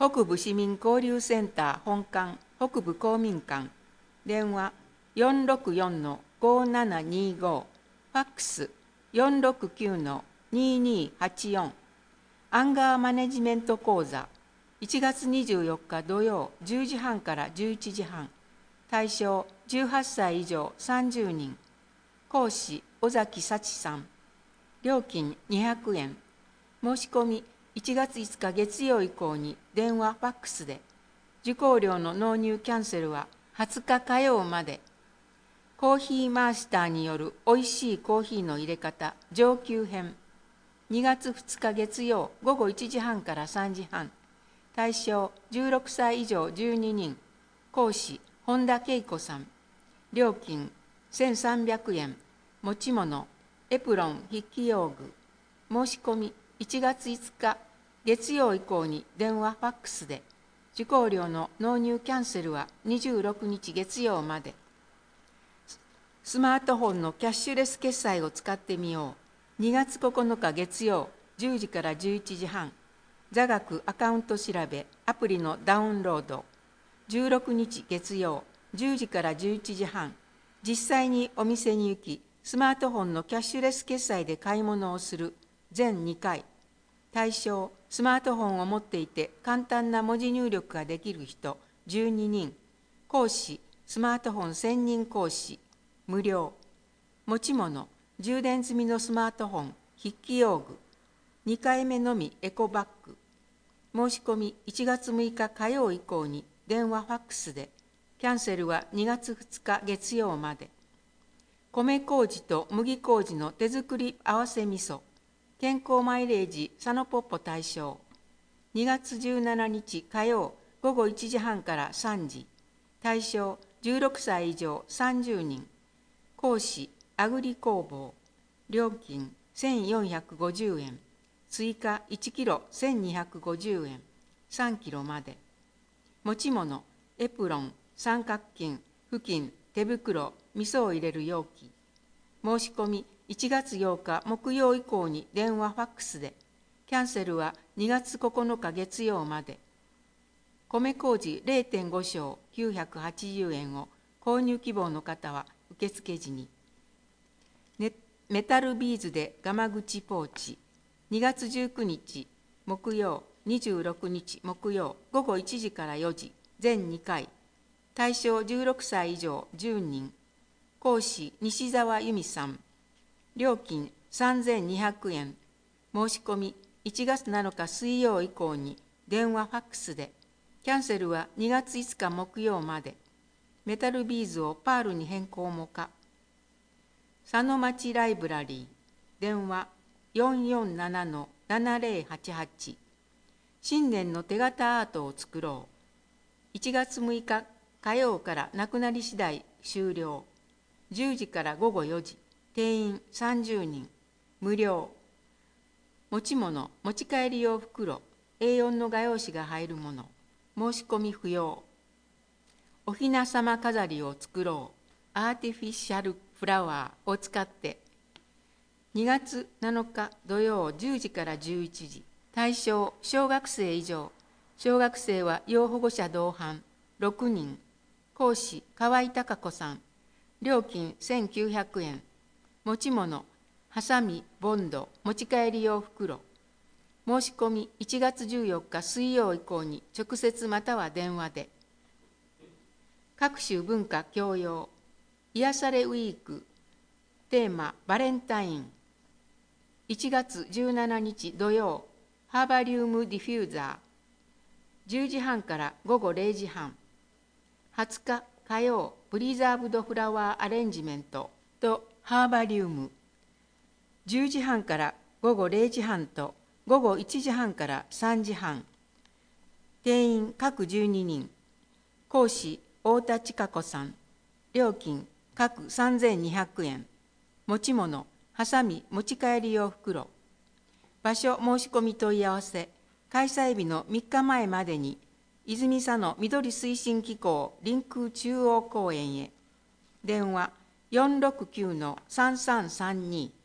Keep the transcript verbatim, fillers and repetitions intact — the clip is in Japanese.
北部市民交流センター本館北部公民館、電話 よんろくよんのごななにご、ファックス よんろくきゅうのににはちよん、アンガーマネジメント講座いちがつにじゅうよっか土曜じゅうじはんからじゅういちじはん、対象じゅうはっさい以上さんじゅうにん、講師尾崎幸さん、料金にひゃくえん、申し込みいちがついつか月曜以降に電話ファックスで、受講料の納入キャンセルははつか火曜まで。コーヒーマースターによるおいしいコーヒーの入れ方上級編、にがつふつか月曜ごごいちじはんからさんじはん、対象じゅうろくさい以上じゅうににん、講師本田恵子さん、料金せんさんびゃくえん、持ち物エプロン筆記用具、申し込みいちがついつか月曜以降に電話ファックスで、受講料の納入キャンセルはにじゅうろくにち月曜まで。スマートフォンのキャッシュレス決済を使ってみよう。にがつここのか月曜じゅうじからじゅういちじはん、座学アカウント調べアプリのダウンロード。じゅうろくにち月曜じゅうじからじゅういちじはん、実際にお店に行き、スマートフォンのキャッシュレス決済で買い物をする全にかい。対象、スマートフォンを持っていて簡単な文字入力ができる人じゅうににん、講師、スマートフォン専任講師、無料。持ち物、充電済みのスマートフォン、筆記用具。にかいめのみエコバッグ。申し込みいちがつむいか火曜以降に電話ファックスで、キャンセルはにがつふつか月曜まで。米麹と麦麹の手作り合わせ味噌。健康マイレージサノポッポ対象。にがつじゅうしちにち火曜ごごいちじはんからさんじ。対象じゅうろくさい以上さんじゅうにん。講師アグリ工房。料金せんよんひゃくごじゅうえん。追加いちキロせんにひゃくごじゅうえん。さんキロまで。持ち物エプロン、三角巾、布巾、手袋、味噌を入れる容器。申し込みいちがつようか木曜以降に電話ファックスで、キャンセルはにがつここのか月曜まで。米麹 れいてんごしょうきゅうひゃくはちじゅうえんを購入希望の方は受付時に。メタルビーズでガマ口ポーチ。にがつじゅうくにち木曜、にじゅうろくにち木曜ごごいちじからよじ、全にかい。対象じゅうろくさい以上じゅうにん。講師西澤由美さん。料金さんぜんにひゃくえん。申し込みいちがつなのか水曜以降に電話ファックスで、キャンセルはにがついつか木曜まで。メタルビーズをパールに変更も可。佐野町ライブラリー。電話よんよんななのななぜろはちはち。新年の手形アートを作ろう。いちがつむいか火曜からなくなり次第終了。じゅうじからごごよじ。定員さんじゅうにん。無料。持ち物、持ち帰り用袋、エーよん の画用紙が入るもの。申し込み不要。おひなさま飾りを作ろう。アーティフィシャルフラワーを使って。にがつなのか土曜じゅうじからじゅういちじ。対象小学生以上。小学生は要保護者同伴ろくにん。講師河合孝子さん。料金せんきゅうひゃくえん。持ち物はさみ、ボンド、持ち帰り用袋。申し込みいちがつじゅうよっか水曜以降に直接または電話で。各種文化教養。癒されウィーク。テーマバレンタイン。いちがつじゅうしちにち土曜、ハーバリウムディフューザー。じゅうじはんからごごれいじはん。はつか火曜、プリザーブドフラワーアレンジメントとハーバリウム。じゅうじはんからごごれいじはんとごごいちじはんからさんじはん。定員各じゅうににん。講師太田千佳子さん。料金各さんぜんにひゃくえん。持ち物はさみ、持ち帰り用袋。場所申し込み問い合わせ。開催日のみっかまえまでに泉佐野緑推進機構臨空中央公園へ。電話よんろくきゅうのさんさんさんに。